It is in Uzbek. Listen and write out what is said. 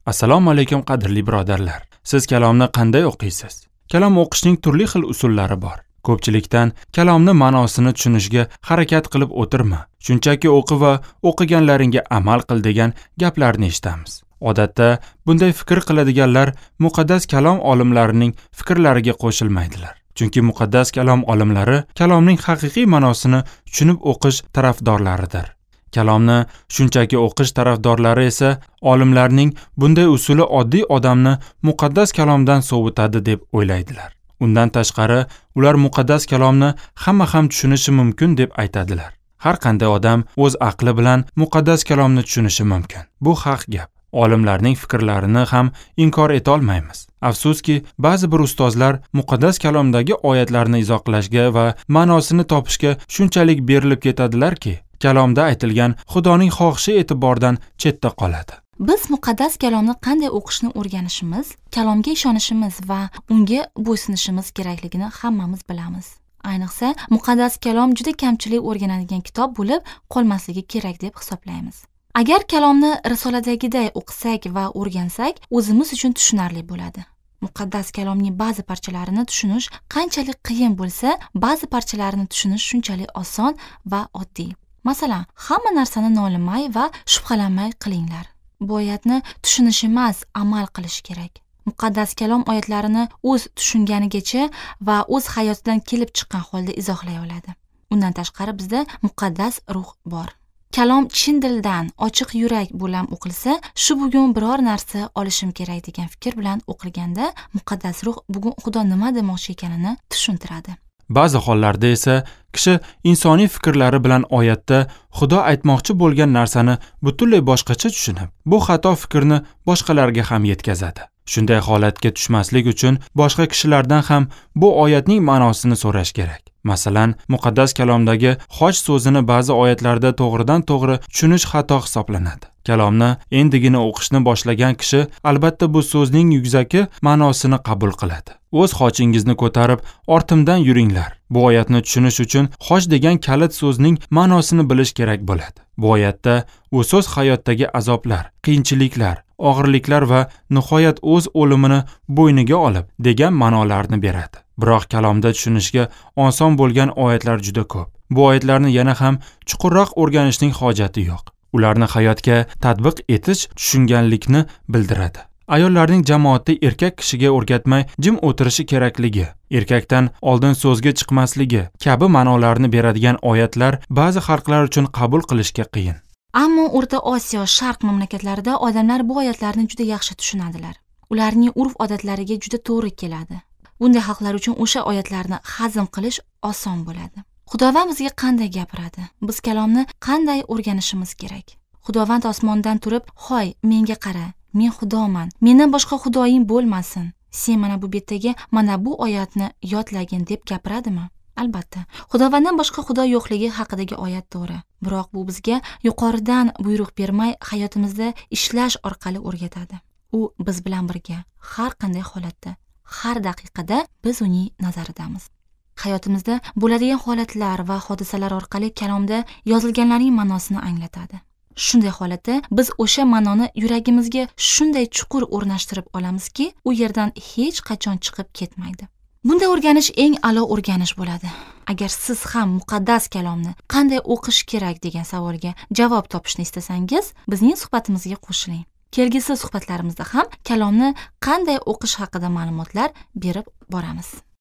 Assalomu alaykum qadrli birodarlar. Siz kalomni qanday o'qiysiz? Kalom o'qishning turli xil usullari bor. Ko'pchilikdan kalomni ma'nosini tushunishga harakat qilib o'tirma, shunchaki o'qi va o'qiganlaringga amal qil degan gaplarni eshitamiz. Odatda bunday fikr qiladiganlar muqaddas kalom olimlarining fikrlariga qo'shilmaydilar. Chunki muqaddas kalom olimlari kalomning haqiqiy ma'nosini tushunib o'qish tarafdorlaridir. Kalomni shunchaki o'qish tarafdorlari esa olimlarning bunday usuli oddiy odamni muqaddas kalomdan sovutadi deb o'ylaydilar. Undan tashqari, ular muqaddas kalomni hamma ham tushunishi mumkin deb aytadilar. Har qanday odam o'z aqli bilan muqaddas kalomni tushunishi mumkin. Bu haq gap. Olimlarning fikrlarini ham inkor eta olmaymiz. Afsuski, ba'zi bir ustozlar muqaddas kalomdagi oyatlarni izohlashga va ma'nosini topishga shunchalik berilib ketadilarki, kalomda aytilgan Xudoning xohishi e'tibordan chetda qoladi. Biz muqaddas kalomni qanday o'qishni o'rganishimiz, kalomga ishonishimiz va unga bo'ysunishimiz kerakligini hammamiz bilamiz. Ayniqsa, muqaddas kalom juda kamchilik o'rganadigan kitob bo'lib qolmasligi kerak deb hisoblaymiz. Agar kalomni risoladagiday o'qisak va o'rgansak, o'zimiz uchun tushunarli bo'ladi. Muqaddas kalomning ba'zi parchalarini tushunish qanchalik qiyin bo'lsa, ba'zi parchalarini tushunish shunchalik oson va oddiy. Masalan, hamma narsani nolimay va shubhalanmay qilinglar. Bu oyatni tushunish emas, amal qilish kerak. Muqaddas kalom oyatlarini o'z tushunganigacha va o'z hayotidan kelib chiqqan holda izohlay oladi. Undan tashqari bizda muqaddas ruh bor. Kalom chin dildan, ochiq yurak bilan o'qilsa, shu bugun biror narsa olishim kerak degan fikr bilan o'qilganda, muqaddas ruh bugun Xudo nima demoqchi ekanini tushuntiradi. Ba'zi hollarda esa kishi insoniy fikrlari bilan oyatda Xudo aytmoqchi bo'lgan narsani butunlay boshqacha tushunib, bu xato fikrni boshqalarga ham yetkazadi. Shunday holatga tushmaslik uchun boshqa kishilardan ham bu oyatning ma'nosini so'rash kerak. Masalan, muqaddas kalomdagi hoj so'zini ba'zi oyatlarda to'g'ridan to'g'ri tushunish xato hisoblanadi. Kalomni endigina o'qishni boshlagan kishi albatta bu so'zning yukzaki ma'nosini qabul qiladi. O'z hojingizni ko'tarib, ortimdan yuringlar. Bu oyatni tushunish uchun hoj degan kalit so'zning ma'nosini bilish kerak bo'ladi. Bu oyatda u so'z hayotdagi azoblar, qiyinchiliklar, og'irliklar va nihoyat o'z o'limini bo'yniga olib degan ma'nolarni beradi. Biroq kalomda tushunishga oson bo'lgan oyatlar juda ko'p. Bu oyatlarni yana ham chuqurroq o'rganishning hojati yo'q. Ularni hayotga tatbiq etish tushunganlikni bildiradi. Ayollarning jamoatda erkak kishiga o'rgatmay jim o'tirishi kerakligi, erkakdan oldin so'zga chiqmasligi kabi ma'nolarni beradigan oyatlar ba'zi xalqlar uchun qabul qilishga qiyin. Ammo O'rta Osiyo, Sharq mamlakatlarida odamlar bu oyatlarni juda yaxshi tushunadilar. Ularning urf-odatlariga juda to'g'ri keladi. Bunday xalqlar uchun o'sha oyatlarni hazm qilish oson bo'ladi. Xudovand bizga qanday gapiradi? Biz kalomni qanday o'rganishimiz kerak? Xudovand osmondan turib, "Hoy, menga qara. Men Xudoman. Mendan boshqa xudoying bo'lmasin. Sen mana bu betdagi mana bu oyatni yodlagin" deb gapiradimi? Albatta. Xudovanddan boshqa xudo yo'qligi haqidagi oyat to'g'ri. Biroq bu bizga yuqoridan buyruq bermay, hayotimizda ishlash orqali o'rgatadi. U biz bilan birga, har qanday holatda, har daqiqada biz uning nazaridamiz. Hayotimizda bo'ladigan holatlar va hodisalar orqali kalomda yozilganlarning ma'nosini anglatadi. Shunday holatda biz o'sha ma'noni yuragimizga shunday chuqur o'rnashtirib olamizki, u yerdan hech qachon chiqib ketmaydi. Bunday o'rganish eng a'lo o'rganish bo'ladi. Agar siz ham muqaddas kalomni qanday o'qish kerak degan savolga javob topishni istasangiz, bizning suhbatimizga qo'shiling. Kelgusi suhbatlarimizda ham kalomni qanday o'qish haqida ma'lumotlar berib boramiz.